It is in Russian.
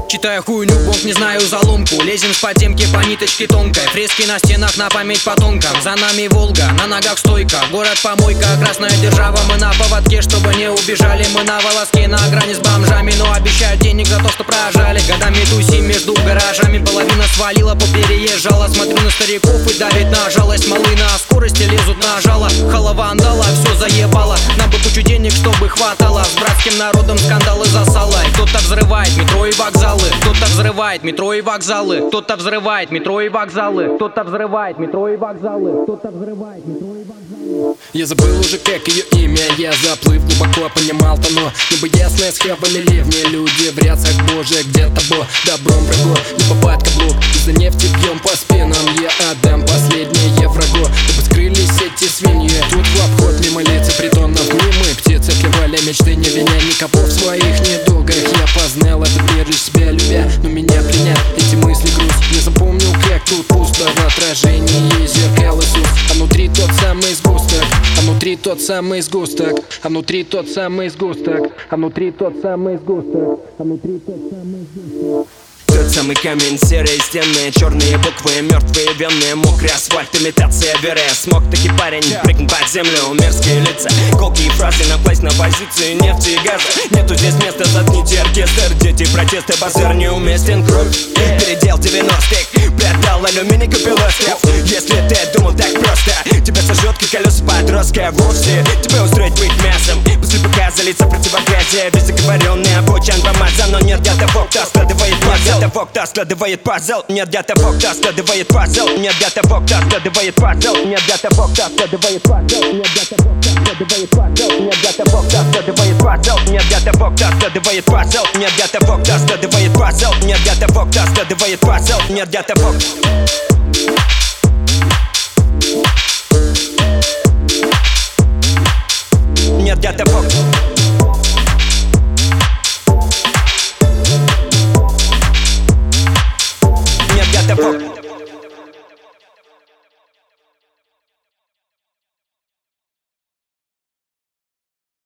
Читая хуйню, бог не знаю заломку. Лезем с потемки по ниточке тонкой. Фрески на стенах на память потомкам. За нами Волга, на ногах стойка. Город помойка, красная держава. Мы на поводке, чтобы не убежали. Мы на волоске, на грани с бомжами. Но обещают денег за то, что прожали. Годами тусим между гаражами. Половина свалила, попереезжала. Смотрю на стариков и давит на жалость. Малы на скорости лезут на жало. Халавандала, все заебало. Нам бы кучу денег, чтобы хватало. С братским народом скандалы засала. И кто-то взрывает метро и вокзалы. Кто-то взрывает метро и вокзалы. Кто-то взрывает метро и вокзалы. Кто-то взрывает метро и вокзалы. Кто-то взрывает метро и вокзалы. Я забыл уже, как ее имя. Я заплыв глубоко понимал тоно. Небо ясное с хавами ливни. Люди в рясах божьих, где-то бо добром врагу. Не попасть каблук, из-за нефти бьем по спинам. Я отдам последнее врагу, чтобы скрылись эти свиньи. Тут в обход мимо лица притонов. Не мы, птицы, клевали мечты, не виня никого в своих недугах. Я познал этот мир лишь себя любя, но меня пленят эти мысли груз. Не запомнил, как тут пусто в отражении зеркал Иисус. А внутри тот самый сгусток, а внутри тот самый сгусток, а внутри тот самый сгусток, а внутри тот самый сгусток, а внутри тот самый сгусток. Тот самый камень, серые стены, черные буквы, мертвые вены, мокрый асфальт, имитация веры. Смог таки парень, прыгнул под землю, мерзкие лица, колкие фразы, наплыть на позиции нефти и газа. Нету здесь места, заткните оркестр, дети протесты, базар неуместен, кровь, передел 90-х, продал алюминий капеллостров. Если ты думал так просто, тебя сожжет, как колеса подростка. Вовсе тебя устроить быть мясом, после показа лица противогазия, весь заговоренный обучен помазан. Но нет для того, кто складывает пазл. Того, кто складывает пазл. Нет для того, кто складывает пазл. Нет для того, кто складывает пазл. Нет для того, кто складывает пазл. Нет для того, кто складывает пазл. Нет для того, кто складывает пазл. Нет для того, кто складывает пазл. Нет для того, кто складывает пазл. Нет для того, кто складывает пазл. Нет для того. Нет для того. Нет для того.